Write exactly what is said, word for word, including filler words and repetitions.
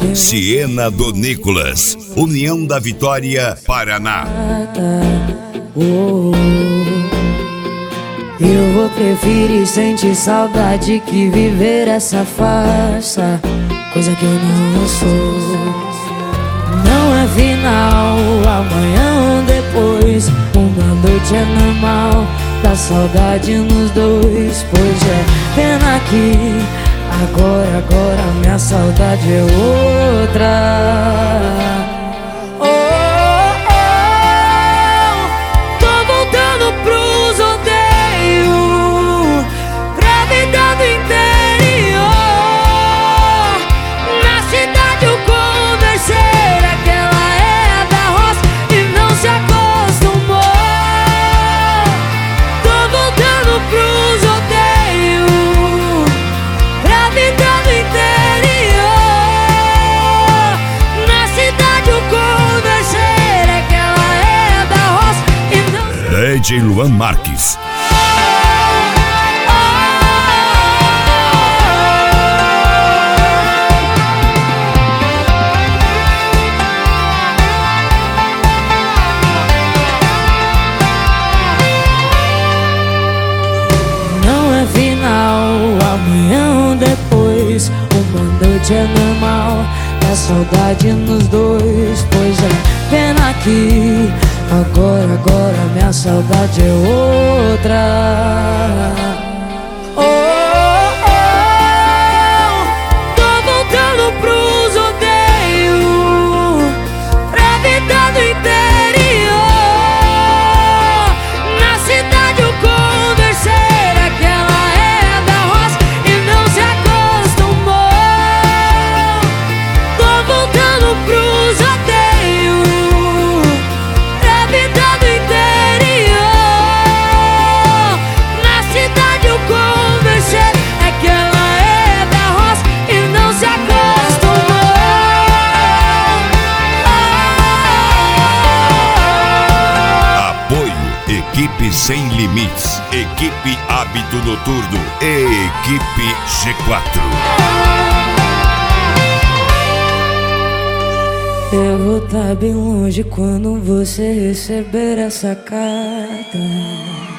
Siena do Nicolas, União da Vitória, Paraná. Oh, eu vou preferir sentir saudade que viver essa farsa, coisa que eu não sou. Não é final, amanhã ou depois, uma noite é normal, dá saudade nos dois. Pois é, pena que agora, agora minha saudade é outra. D J Luan Marques. Não é final, amanhã ou depois, uma noite é normal, dá saudade nos dois. Pois é, pena que agora, agora minha saudade é outra. Oh, oh, tô voltando pros rodeios, pra vida do interior. Na cidade eu conversei, aquela é da roça e não se acostumou. Tô voltando pros rodeios, vida do interior. Na cidade eu conversei, é que ela é da roça e não se acostumou. Apoio Equipe Sem Limites, Equipe Hábito Noturno e Equipe G quatro. Eu vou estar bem longe quando você receber essa carta.